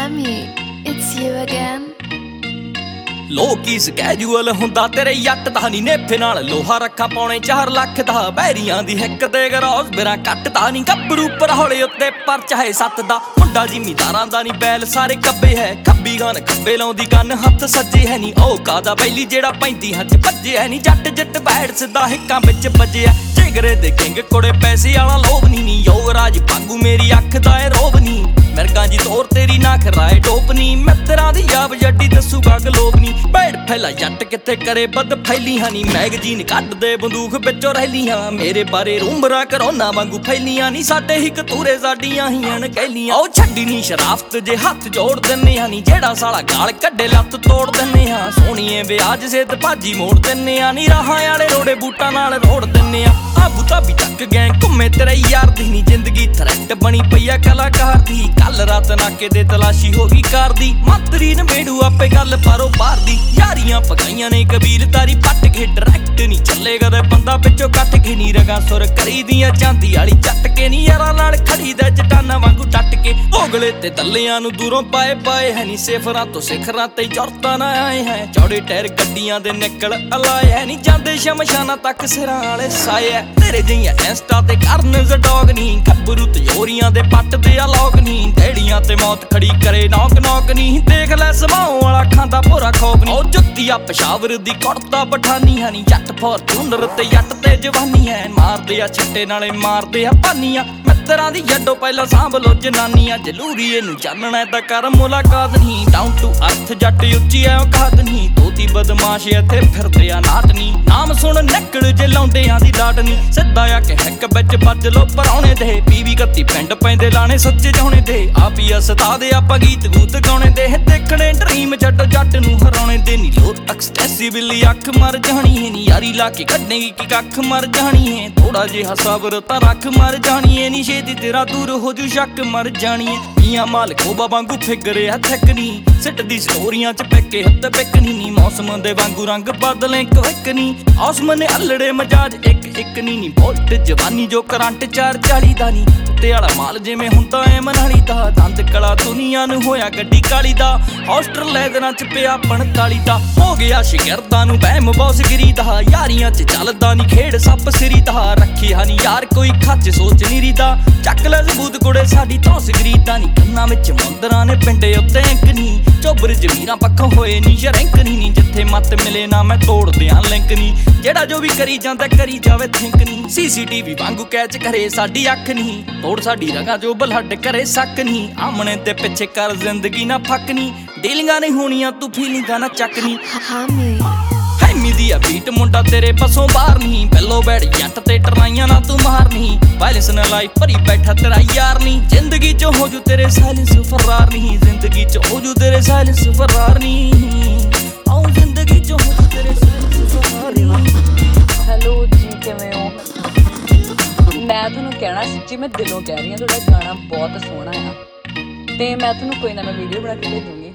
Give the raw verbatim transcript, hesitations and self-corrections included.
Hammy, it's you again. ਲੋਕੀ schedule ਹੁੰਦਾ ਤੇਰੇ ਯੱਟ ਦਾ ਨਹੀਂ ਨੇਫੇ ਨਾਲ ਲੋਹਾ ਰੱਖਾ ਪੌਣੇ ਚਾਰ ਲੱਖ ਦਾ ਬੈਰੀਆਂ ਦੀ ਹਿੱਕ ਤੇ ਗਰੋਜ਼ ਬਿਰਾਂ ਕੱਟਦਾ ਨਹੀਂ ਗੱਭਰੂ ਪਰਹੌਲੇ ਉੱਤੇ ਪਰ ਚਾਹੇ ਸੱਤ ਦਾ ਮੁੰਡਾ ਜ਼ਿਮੀਦਾਰਾਂ ਦਾ ਨਹੀਂ ਬੈਲ ਸਾਰੇ ਕੱਬੇ ਹੈ ਖੱਬੀ ਗਨ ਖੱਬੇ ਲਾਉਂਦੀ ਕੰਨ ਹੱਥ ਸੱਜੇ ਹੈ ਨਹੀਂ ਉਹ ਕਾਦਾ ਬੈਲੀ ਜਿਹੜਾ ਪੈਂਦੀ ਹੱਥ ਭੱਜੇ ਹੈ ਨਹੀਂ ਜੱਟ ਜੱਟ ਬੈੜ ਸਿੱਧਾ ਹਿੱਕਾਂ ਵਿੱਚ ਵੱਜਿਆ ਜਿਗਰੇ ਦੇ ਕਿੰਗ ਕੋੜੇ ਪੈਸੇ ਵਾਲਾ ਲੋਭ ਨਹੀਂ ਨੀ ਯੋਗਰਾਜ ਪਾਗੂ ਮੇਰੀ ਅੱਖ ਦਾ ਏ ਰੋਬ ਨਹੀਂ ਮਿਰਗਾਂ ਜੀ ਤੋਰ ਤੇਰੀ ਨਾ ਖਰਾਏ ਟੋਪਨੀ ਮਿੱਤਰਾਂ ਦੀ ਯਾਬ ਜੱਡੀ ਦੱਸੂਗਾ ਗਲੋਬਨੀ ਬੈੜ ਫੈਲਾ ਜੱਟ ਕਿੱਥੇ ਕਰੇ ਬੱਦ ਫੈਲੀਆਂ ਨੀ ਮੈਗਜ਼ੀਨ ਕੱਢਦੇ ਬੰਦੂਕ ਵਿੱਚੋਂ ਰਹਿਲੀਆਂ ਮੇਰੇ ਬਾਰੇ ਰੂਮਰਾਂ ਕਰੋਨਾ ਵਾਂਗੂ ਫੈਲੀਆਂ ਨੀ ਸਾਡੇ ਹੀ ਕਤੂਰੇ ਸਾਡੀਆਂ ਹੀ ਅਣਕਹਿਲੀਆਂ ਉਹ ਛੱਡੀ ਨੀ ਸ਼ਰਾਫਤ ਜੇ ਹੱਥ ਜੋੜ ਦਿੰਨੇ ਆ ਨੀ ਜਿਹੜਾ ਸਾਲਾ ਗਾਲ ਕੱਢੇ ਲੱਤ ਤੋੜ ਦਿੰਨੇ ਆ ਸੋਹਣੀਏ ਵਿਆਜ ਸੇਤ ਭਾਜੀ ਮੋੜ ਦਿੰਨੇ ਆ ਨੀ ਰਾਹਾਂ ਵਾਲੇ ਰੋੜੇ ਬੂਟਾਂ ਨਾਲ ਰੋੜ ਦਿੰਨੇ ਆ ਆਬੂ ਤਾਬੀ ਤੱਕ ਗਏ ਘੁੰਮੇ ਤੇਰੇ ਯਾਰ ਦੀ ਨੀ ਜ਼ਿੰਦਗੀ ਥਰੈਟ ਬਣੀ ਪਈ ਆ ਕਲਾਕਾਰ ਦੀ ਕੱਲ ਰਾਤ ਨਾਕੇ ਦੇ ਤਲਾਸ਼ੀ ਹੋ ਗਈ ਕਾਰ ਦੀ ਮੰਤਰੀ ਨਵੇੜੂ ਆਪੇ ਗੱਲ ਪਾਰੋ ਬਾਹਰ ਦੀ ਯਾਰੀਆਂ ਪਕਾਈਆਂ ਨੇ ਕਬੀਲਦਾਰੀ ਪੱਟ ਕੇ ਡਾਇਰੈਕਟ ਨਹੀਂ ਚੱਲੇ ਕਦੇ ਬੰਦਾ ਵਿੱਚੋਂ ਕੱਟ ਕੇ ਨੀ ਰਗਾ ਸੁਰ ਕਰੀਦੀਆਂ ਚਾਂਦੀ ਵਾਲੀ ਚੱਟ ਕੇ ਨੀ ਯਾਰਾਂ ਨਾਲ ਖੜੀ ਦਾ ਚਟਾਨਾ ਵਾਂਗੂ ਟੱਟ ਕੇ ਓਗਲੇ ਤੇ ਦੱਲਿਆਂ ਨੂੰ ਦੂਰੋਂ ਪਾਏ ਪਾਏ ਹੈ ਨੀ ਸਿਫਰਾਂ ਤੋਂ ਸਿਖਰਾਂ ਤੇ ਚੜ੍ਹਤਾ ਨਾ ਆਏ ਹੈ ਚੌੜੇ ਟਾਇਰ ਗੱਡੀਆਂ ਦੇ ਨਿਕਲ ਅਲਾਏ ਹੈ ਨੀ ਜਾਂਦੇ ਸ਼ਮਸ਼ਾਨਾਂ ਤੱਕ ਸਿਰਾਂ ਵਾਲੇ ਸਾਏ ਹੈ ਤੇਰੇ ਜਿਹੀਆਂ ਇੰਸਟਾ ਤੇ ਕਰਨ ਜ਼ਡੌਗ ਨਹੀਂ ਗੱਭਰੂ ਤਜੋਰੀਆਂ ਦੇ ਪੱਟ ਦੇ ਅਲੋਕ ਨਹੀਂ ਢੇੜੀਆਂ ਤੇ ਮੌਤ ਖੜੀ ਕਰੇ ਨੌਕ ਨੌਕ ਨਹੀਂ ਦੇਖ ਲੈ ਸਮਾਉ ਵਾਲਾ ਖਾਂਦਾ ਭੋਰਾ ਖੌਫ ਨਹੀਂ ਉਹ ਜੁੱਤੀ ਆ ਪਸ਼ਾਵਰ ਦੀ ਕੁੜਤਾ ਪਠਾਨੀ ਹੈ ਨੀ ਜੱਟ ਫੋਰਚੂਨਰ ਤੇ ਜੱਟ ਤੇ ਜਵਾਨੀ ਹੈ ਮਾਰਦੇ ਆ ਛੱਟੇ ਨਾਲੇ ਮਾਰਦੇ ਆ ਪਾਨੀਆਂ ਮਿੱਤਰਾਂ ਦੀ ਜੱਡੋ ਪਹਿਲਾਂ ਸਾਂਭ ਲੋ ਜਨਾਨੀਆਂ ਜਲੂਰੀ ਇਹਨੂੰ ਜਾਣਨਾ ਤਾਂ ਕਰ ਮੁਲਾਕਾਤ ਨਹੀਂ ਡਾਊਨ ਟੂ ਅਰਥ ਜੱਟ ਉੱਚੀ ਐ ਔਕਾਤ ਨਹੀਂ ਤੋਤੀ ਬਦਮਾਸ਼ ਇੱਥੇ ਫਿਰਦੇ ਆ ਨਾਟ ਨਹੀਂ ਨਾਮ ਸੁਣ ਨਿਕਲ ਜੇ ਲਾਉਂਦਿਆਂ ਦੀ ਲਾਟ ਨਹੀਂ ਸਿੱਧਾ ਆ ਕੇ ਹੱਕ ਵਿੱਚ ਵੱਜ ਲੋ ਪਰਾਉਣੇ ਦੇ ਪੀਵੀ ਗੱਤੀ ਪਿੰਡ ਪੈਂਦੇ ਲਾਣੇ ਸੱਚੇ ਜਾਉਣੇ ਦੇ ਆਪ ਹੀ ਅਸਤਾ ਦੇ ਆਪਾਂ ਗੀਤ ਗੂਤ ਗਾਉਣੇ ਦੇ ਦੇਖਣੇ ਡ੍ਰੀਮ ਛੱਡ ਜੱਟ ਨੂੰ ਹਰਾਉਣੇ ਦੇ ਨੀ ਲੋਰ ਐਕਸਟੈਸੀ ਬਿੱਲੀ ਅੱਖ ਮਰ ਜਾਣੀ ਹੈ ਨੀ ਯਾਰੀ ਲਾ ਕੇ ਕੱਢੇਗੀ ਕਿ ਕੱਖ ਮਰ ਜਾਣੀ ਹੈ ਥੋੜਾ ਜਿਹਾ ਸਬਰ ਤਾਂ ਰੱਖ ਮਰ ਜਾਣੀ ਹੈ ਨੀ ਛੇਤੀ ਤੇਰਾ ਦੂਰ ਹੋ ਜੂ ਸ਼ੱਕ ਮਰ ਜਾਣੀ ਹੈ ਮੀਆਂ ਮਾਲ ਖੋਬਾ ਵਾਂਗੂ ਫਿਗਰਿਆ ਥੱਕਣੀ ਸਿੱਟ ਦੀ ਸਟੋਰੀਆਂ ਚ ਪੈਕੇ ਹੱਥ ਪਿੱਕਣੀ ਨੀ ਮੌਸਮ ਦੇ ਵਾਂਗੂ ਰੰਗ ਬਦਲੇ ਕਵਿਕ ਨੀ ਔਸਮ ਨੇ ਅਲੜੇ ਮਜਾਜ ਇੱਕ ਇੱਕ ਨੀ ਨੀ ਬੋਲਟ ਜਵਾਨੀ ਜੋ ਕਰੰਟ ਚਾਰ ਚਾਲੀ ਦਾ ਨੀ ਉੱਤੇ ਵਾਲਾ ਮਾਲ ਜਿਵੇਂ ਹੁੰਦਾ ਐ ਮਨਾਲੀ ਦਾ ਦੰਦ ਕਲਾ ਦੁਨੀਆ ਨੂੰ ਹੋਇਆ ਗੱਡੀ ਕਾਲੀ ਦਾ ਹੋਸਟਰ ਲੈਦਰਾਂ ਚ ਪਿਆ ਪੰਤਾਲੀ ਦਾ ਹੋ ਗਿਆ ਸ਼ਿਗਰਦਾਂ ਨੂੰ ਬਹਿਮ ਬੌਸਗਿਰੀ ਦਾ ਯਾਰੀਆਂ ਚ ਚੱਲਦਾ ਨੀ ਖੇਡ ਸੱਪ ਸਿਰੀ ਦਾ ਰੱਖਿਆ ਨੀ ਯਾਰ ਕੋਈ ਖੱਚ ਸੋਚ ਨੀ ਰੀਦਾ ਚੱਕ ਲੈ ਜ਼ਬੂਤ ਕੁੜੇ ਸਾਡੀ ਤੌਸਗਰੀ ਦਾ ਨੀ ਕੰਨਾਂ ਵਿੱਚ ਮੁੰਦਰਾਂ ਨੇ ਪਿੰਡੇ ਉੱਤੇ ਅੰਕ ਨੀ ਚੋਬਰ ਜ਼ਮੀਰਾਂ ਪੱਖੋਂ ਹੋਏ ਨੀ ਸ਼ਰੰਕ ਨੀ ਜਿੱਥੇ ਮੱਤ ਮਿਲੇ ਨਾ ਮੈਂ ਤੋੜ ਦਿਆਂ ਲਿੰਕ ਨੀ ਜਿਹੜਾ ਜੋ ਵੀ ਕਰੀ ਜਾਂਦਾ ਕਰੀ ਜਾਵੇ ਥਿੰਕ ਨੀ ਸੀਸੀਟੀਵੀ ਵਾਂਗੂ ਕੈਚ ਕਰੇ ਸਾਡੀ ਅੱਖ ਨੀ ਤੋੜ ਸਾਡੀ ਰਗਾ ਜੋ ਬਲੱਡ ਕਰੇ ਸੱਕ ਨੀ ਆਮਣੇ ਤੇ ਪਿੱਛੇ ਕਰ ਜ਼ਿੰਦਗੀ ਨਾ ਫੱਕ ਨੀ ਡੀਲਿੰਗਾਂ ਨਹੀਂ ਹੋਣੀਆਂ ਤੂੰ ਫੀਲਿੰਗਾਂ ਨਾ ਚੱਕ ਨੀ Hammy. ਹੈਮੀ ਦੀ ਆ ਬੀਟ ਮੁੰਡਾ ਤੇਰੇ ਬਸੋਂ ਬਾਹਰ ਨਹੀਂ ਪਹਿਲੋਂ ਬੈੜ ਜੱਟ ਤੇ ਟਰਾਈਆਂ ਨਾ ਤੂੰ ਮਾਰ ਨਹੀਂ ਵਾਇਲੈਂਸ ਨਾਲ ਲਾਈ ਭਰੀ ਬੈਠਾ ਤੇਰਾ ਯਾਰ ਨਹੀਂ ਜ਼ਿੰਦਗੀ ਚ ਹੋ ਜੂ ਤੇਰੇ ਸਾਇਲੈਂਸ ਫਰਾਰ ਨਹੀਂ ਜ਼ਿੰਦਗੀ ਚ ਹੋ ਜੂ ਤੇਰੇ ਸਾਇਲੈਂਸ ਫਰਾਰ ਨਹੀਂ ਆਉ ਜ਼ਿੰਦਗੀ ਚ ਹੋ ਜੂ ਤੇਰੇ ਸਾਇਲੈਂਸ ਫਰਾਰ ਨਹੀਂ ਹੈਲੋ ਜੀ ਕਿਵੇਂ ਹੋ ਮੈਂ ਤੁਹਾਨੂੰ ਕਹਿਣਾ ਸੱਚੀ ਮੈਂ ਦਿਲੋਂ ਕਹਿ ਰਹੀ ਹਾਂ ਤੁਹਾਡਾ ਗਾਣਾ ਬਹੁਤ ਸੋਹਣਾ ਆ ਤੇ ਮੈਂ ਤੁਹਾਨੂੰ ਕੋਈ ਨਾ ਮੈਂ ਵੀਡੀਓ ਬਣਾ ਕੇ ਭੇਜੂੰਗੀ